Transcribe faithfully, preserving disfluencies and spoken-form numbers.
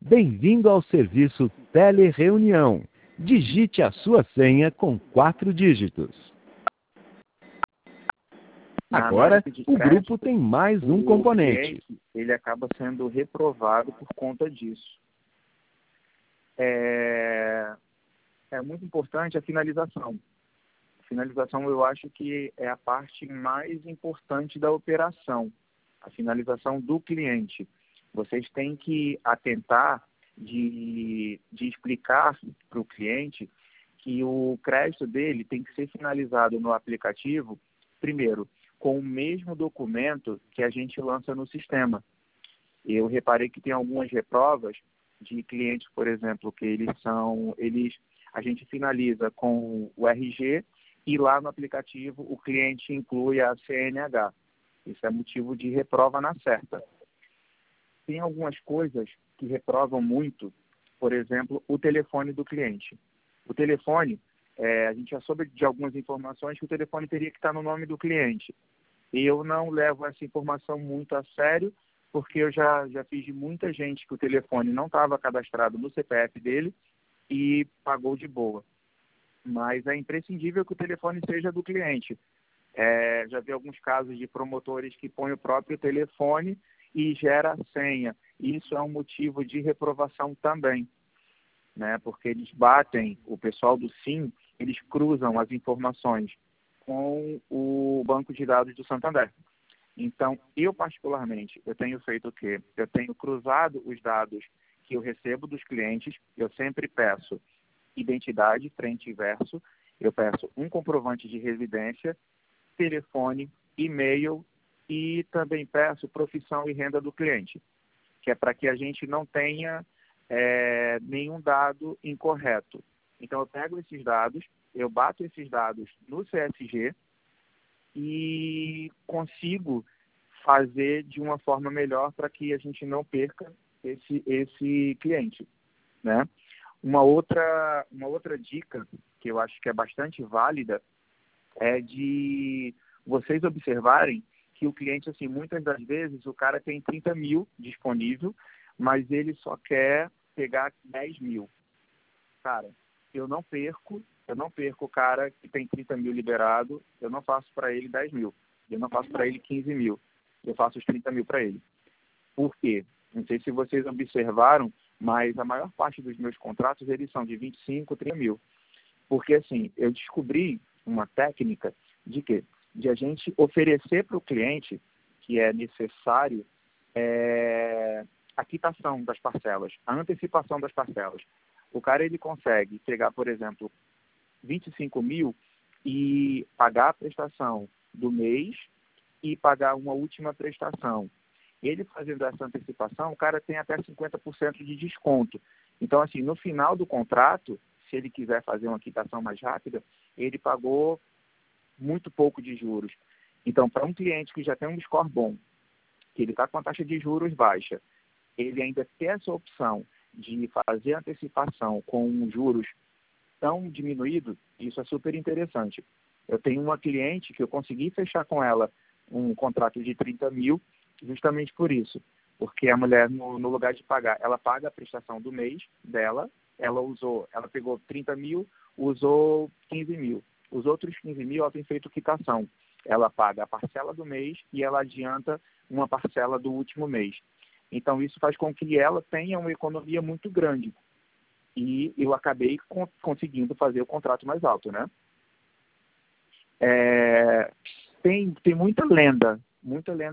Bem-vindo ao serviço Telereunião. Digite a sua senha com quatro dígitos. Agora, o grupo tem mais um componente. Ele acaba sendo reprovado por conta disso. É, é muito importante a finalização. A finalização, eu acho que é a parte mais importante da operação. A finalização do cliente. Vocês têm que atentar de, de explicar para o cliente que o crédito dele tem que ser finalizado no aplicativo, primeiro, com o mesmo documento que a gente lança no sistema. Eu reparei que tem algumas reprovas de clientes, por exemplo, que eles são, eles, a gente finaliza com o R G e lá no aplicativo o cliente inclui a C N H. Isso é motivo de reprova na certa. Tem algumas coisas que reprovam muito, por exemplo, o telefone do cliente. O telefone, é, a gente já soube de algumas informações que o telefone teria que estar no nome do cliente. Eu não levo essa informação muito a sério, porque eu já, já fiz de muita gente que o telefone não estava cadastrado no C P F dele e pagou de boa. Mas é imprescindível que o telefone seja do cliente. É, já vi alguns casos de promotores que põem o próprio telefone e gera a senha. Isso é um motivo de reprovação também, né? Porque eles batem, o pessoal do SIM, eles cruzam as informações com o banco de dados do Santander. Então, eu particularmente, eu tenho feito o quê? Eu tenho cruzado os dados que eu recebo dos clientes, eu sempre peço identidade, frente e verso, eu peço um comprovante de residência, telefone, e-mail e também peço profissão e renda do cliente, que é para que a gente não tenha é, nenhum dado incorreto. Então, eu pego esses dados, eu bato esses dados no C S G e consigo fazer de uma forma melhor para que a gente não perca esse, esse cliente, né? Uma outra, uma outra dica que eu acho que é bastante válida é de vocês observarem que o cliente, assim, muitas das vezes, o cara tem trinta mil disponível, mas ele só quer pegar dez mil. Cara, eu não perco, eu não perco o cara que tem trinta mil liberado, eu não faço para ele dez mil, eu não faço para ele quinze mil, eu faço os trinta mil para ele. Por quê? Não sei se vocês observaram, mas a maior parte dos meus contratos, eles são de vinte e cinco, trinta mil. Porque, assim, eu descobri uma técnica de quê? De a gente oferecer para o cliente que é necessário é, a quitação das parcelas, a antecipação das parcelas. O cara, ele consegue pegar, por exemplo, vinte e cinco mil e pagar a prestação do mês e pagar uma última prestação. Ele fazendo essa antecipação, o cara tem até cinquenta por cento de desconto. Então, assim, no final do contrato, se ele quiser fazer uma quitação mais rápida, ele pagou muito pouco de juros. Então, para um cliente que já tem um score bom, que ele está com a taxa de juros baixa, ele ainda tem essa opção de fazer antecipação com juros tão diminuído, isso é super interessante. Eu tenho uma cliente que eu consegui fechar com ela um contrato de trinta mil, justamente por isso. Porque a mulher, no, no lugar de pagar, ela paga a prestação do mês dela, ela usou, ela pegou trinta mil, usou quinze mil. Os outros quinze mil, ela tem feito quitação. Ela paga a parcela do mês e ela adianta uma parcela do último mês. Então, isso faz com que ela tenha uma economia muito grande. E eu acabei con- conseguindo fazer o contrato mais alto, né? É, tem, tem muita lenda, muita lenda